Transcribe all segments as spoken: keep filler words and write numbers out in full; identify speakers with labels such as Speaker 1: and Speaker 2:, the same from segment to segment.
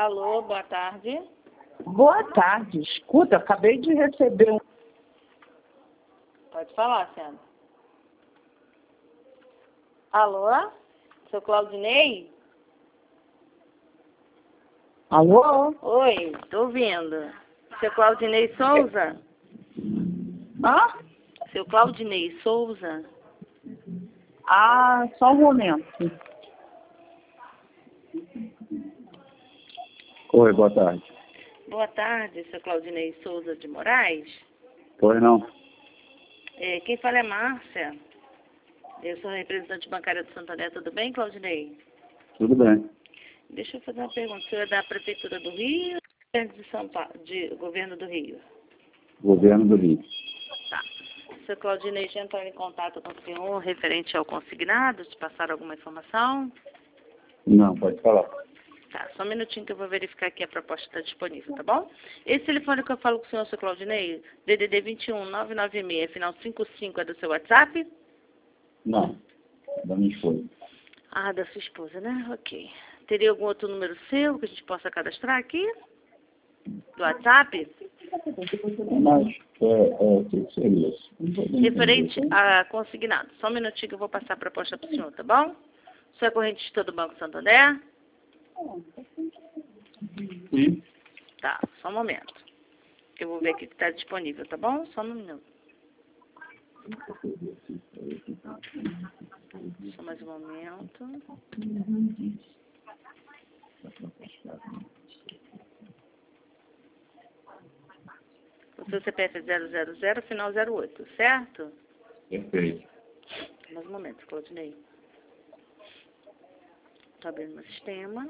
Speaker 1: Alô, boa tarde.
Speaker 2: Boa tarde. Escuta, acabei de receber um...
Speaker 1: Pode falar, Sandra. Alô? Seu Claudinei?
Speaker 2: Alô?
Speaker 1: Oi, tô ouvindo. Seu Claudinei Souza?
Speaker 2: Hã?
Speaker 1: Seu Claudinei Souza?
Speaker 2: Ah, só um momento.
Speaker 3: Oi, boa tarde.
Speaker 1: Boa tarde, seu Claudinei Souza de Moraes.
Speaker 3: Pois não?
Speaker 1: É, quem fala é Márcia. Eu sou representante bancária do Santander. Tudo bem, Claudinei?
Speaker 3: Tudo bem.
Speaker 1: Deixa eu fazer uma pergunta. O senhor é da Prefeitura do Rio ou de São Paulo, de Governo do Rio?
Speaker 3: Governo do Rio.
Speaker 1: Tá. Seu Claudinei já entrou em contato com o senhor referente ao consignado? Te passaram alguma informação?
Speaker 3: Não, pode falar.
Speaker 1: Tá, só um minutinho que eu vou verificar aqui a proposta está disponível, tá bom? Esse telefone que eu falo com o senhor, seu Claudinei, D D D vinte e um, nove nove seis, final cinquenta e cinco, é do seu WhatsApp?
Speaker 3: Não, da minha esposa.
Speaker 1: Ah, da sua esposa, né? Ok. Teria algum outro número seu que a gente possa cadastrar aqui? Do WhatsApp?
Speaker 3: Mas, é, é, o que seria isso?
Speaker 1: Referente a consignado. Só um minutinho que eu vou passar a proposta para o senhor, tá bom? O senhor é correntista do Banco Santander?
Speaker 3: Sim.
Speaker 1: Tá, só um momento. Eu vou ver aqui que está disponível, tá bom? Só um minuto. Só mais um momento. O seu C P F é zero zero zero, final zero oito, certo?
Speaker 3: Perfeito.
Speaker 1: Mais um momento, Claudinei. Estou abrindo meu sistema.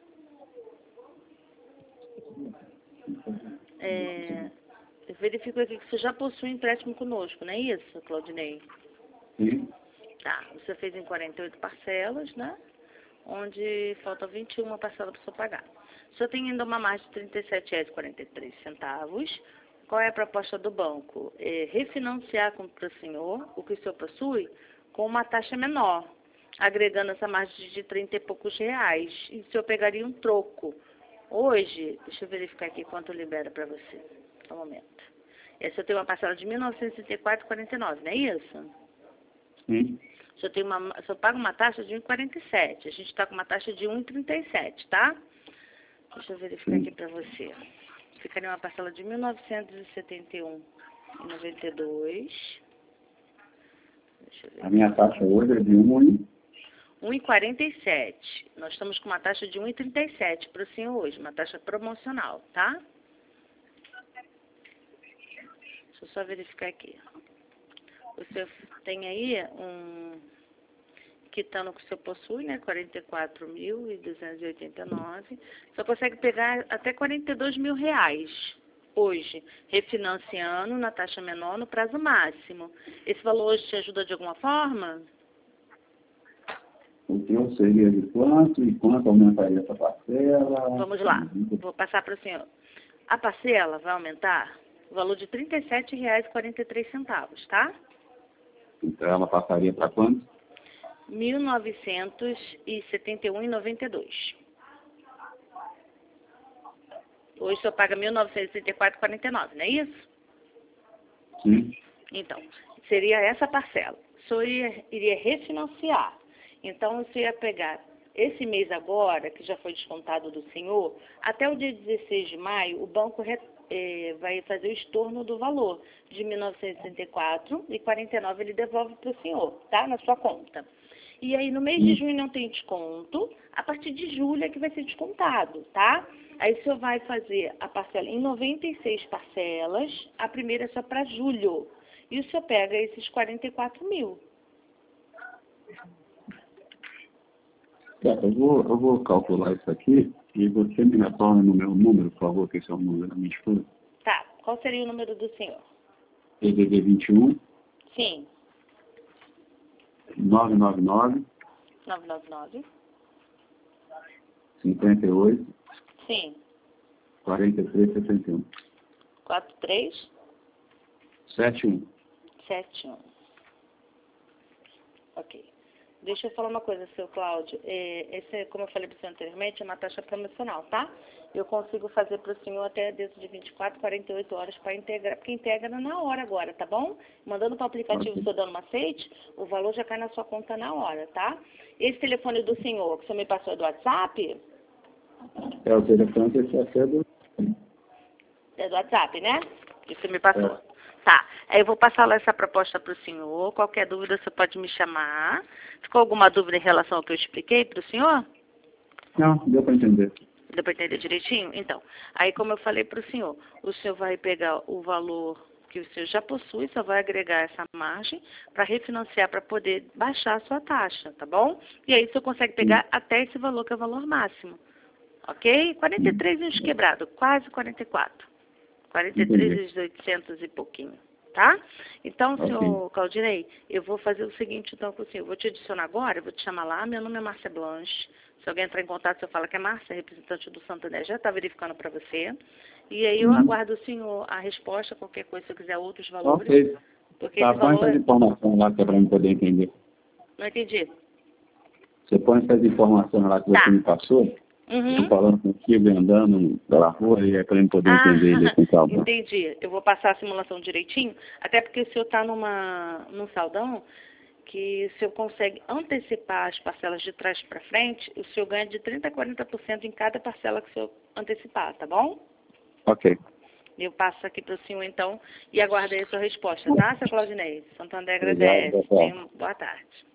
Speaker 1: É, eu verifico aqui que você já possui um empréstimo conosco, não é isso, Claudinei?
Speaker 3: Sim.
Speaker 1: Tá, você fez em quarenta e oito parcelas, né? Onde faltam vinte e uma parcelas para o senhor pagar. O senhor tem ainda uma margem de trinta e sete reais e quarenta e três centavos. Qual é a proposta do banco? É refinanciar para o senhor o que o senhor possui com uma taxa menor, agregando essa margem de trinta e poucos reais. E o senhor pegaria um troco. Hoje, deixa eu verificar aqui quanto libera para você. Só um momento. Esse eu tenho uma parcela de mil novecentos e sessenta e quatro reais e quarenta e nove centavos, não é isso?
Speaker 3: Sim.
Speaker 1: O senhor, tem uma, o senhor paga uma taxa de um vírgula quarenta e sete. A gente está com uma taxa de um vírgula trinta e sete, tá? Deixa eu verificar aqui para você. Ficaria uma parcela de mil novecentos e setenta e um reais e noventa e dois centavos. Deixa eu ver.
Speaker 3: A minha taxa hoje é de um e...
Speaker 1: um vírgula quarenta e sete. Nós estamos com uma taxa de um vírgula trinta e sete para o senhor hoje, uma taxa promocional, tá? Deixa eu só verificar aqui. O senhor tem aí um quitando que o senhor possui, né? quarenta e quatro mil duzentos e oitenta e nove. Só consegue pegar até quarenta e dois mil reais hoje, refinanciando na taxa menor no prazo máximo. Esse valor hoje te ajuda de alguma forma?
Speaker 3: O teu seria de quanto e quanto aumentaria essa parcela?
Speaker 1: Vamos lá, vou passar para o senhor. A parcela vai aumentar o valor de trinta e sete reais e quarenta e três centavos, tá?
Speaker 3: Então ela passaria para quanto?
Speaker 1: mil novecentos e setenta e um reais e noventa e dois. Hoje o senhor paga mil novecentos e setenta e quatro reais e quarenta e nove, não é isso?
Speaker 3: Sim.
Speaker 1: Então, seria essa parcela. O senhor iria, iria refinanciar. Então, você ia pegar esse mês agora, que já foi descontado do senhor, até o dia dezesseis de maio, o banco re, eh, vai fazer o estorno do valor de mil novecentos e setenta e quatro reais e quarenta e nove centavos, ele devolve para o senhor, tá? Na sua conta. E aí, no mês de junho não tem desconto, a partir de julho é que vai ser descontado, tá? Aí o senhor vai fazer a parcela em noventa e seis parcelas, a primeira é só para julho. E o senhor pega esses quarenta e quatro mil.
Speaker 3: Certo, eu vou, eu vou calcular isso aqui e você me retorna no meu número, por favor, que esse é o número da minha esposa.
Speaker 1: Tá, qual seria o número do senhor?
Speaker 3: D D D vinte e um,
Speaker 1: Sim,
Speaker 3: nove nove nove,
Speaker 1: nove nove nove.
Speaker 3: cinquenta e oito,
Speaker 1: Sim,
Speaker 3: quarenta e três, sessenta e um.
Speaker 1: quatro três
Speaker 3: setenta e um.
Speaker 1: sete um. Ok. Deixa eu falar uma coisa, seu Cláudio. É, esse, como eu falei para o senhor anteriormente, é uma taxa promocional, tá? Eu consigo fazer para o senhor até dentro de vinte e quatro, quarenta e oito horas para integrar, porque integra na hora agora, tá bom? Mandando para o aplicativo,
Speaker 3: Ok.
Speaker 1: o senhor dando uma aceite, o valor já cai na sua conta na hora, tá? Esse telefone do senhor, que o senhor me passou é do WhatsApp?
Speaker 3: É o telefone que você acede.
Speaker 1: É do WhatsApp, né? Que você me passou.
Speaker 3: É.
Speaker 1: Tá. Aí eu vou passar lá essa proposta para o senhor. Qualquer dúvida você pode me chamar. Ficou alguma dúvida em relação ao que eu expliquei para o senhor?
Speaker 3: Não, deu para entender.
Speaker 1: Deu para entender direitinho? Então, aí como eu falei para o senhor, o senhor vai pegar o valor que o senhor já possui, só vai agregar essa margem para refinanciar, para poder baixar a sua taxa, tá bom? E aí o senhor consegue pegar até esse valor, que é o valor máximo. Ok? quarenta e três inch quebrado, quase quarenta e quatro. quarenta e três
Speaker 3: Entendi.
Speaker 1: e oitocentos e pouquinho, tá? Então,
Speaker 3: Ok.
Speaker 1: senhor Claudinei, eu vou fazer o seguinte, então, com o senhor. Eu vou te adicionar agora, eu vou te chamar lá. Meu nome é Márcia Blanche. Se alguém entrar em contato, você fala que é Márcia, representante do Santander, já está verificando para você. E aí eu
Speaker 3: Uhum.
Speaker 1: aguardo o senhor a resposta, qualquer coisa, se eu quiser outros valores.
Speaker 3: Ok.
Speaker 1: Porque
Speaker 3: Tá,
Speaker 1: esse
Speaker 3: põe
Speaker 1: valor...
Speaker 3: essas
Speaker 1: é-
Speaker 3: informações lá que é para eu poder entender.
Speaker 1: Não entendi.
Speaker 3: Você põe essas informações lá que
Speaker 1: Tá.
Speaker 3: você me passou,
Speaker 1: Uhum.
Speaker 3: eu falando contigo, andando pela rua, e é para eu poder entender ele
Speaker 1: Ah,
Speaker 3: com calma.
Speaker 1: entendi. Eu vou passar a simulação direitinho, até porque o senhor está numa, num saldão que o senhor consegue antecipar as parcelas de trás para frente, o senhor ganha de trinta a quarenta por cento em cada parcela que o senhor antecipar, tá bom?
Speaker 3: Ok.
Speaker 1: Eu passo aqui para o senhor, então, e aguardei a sua resposta, tá, seu Claudinei? Santander
Speaker 3: Obrigado,
Speaker 1: agradece.
Speaker 3: pessoal.
Speaker 1: Tenha uma boa tarde.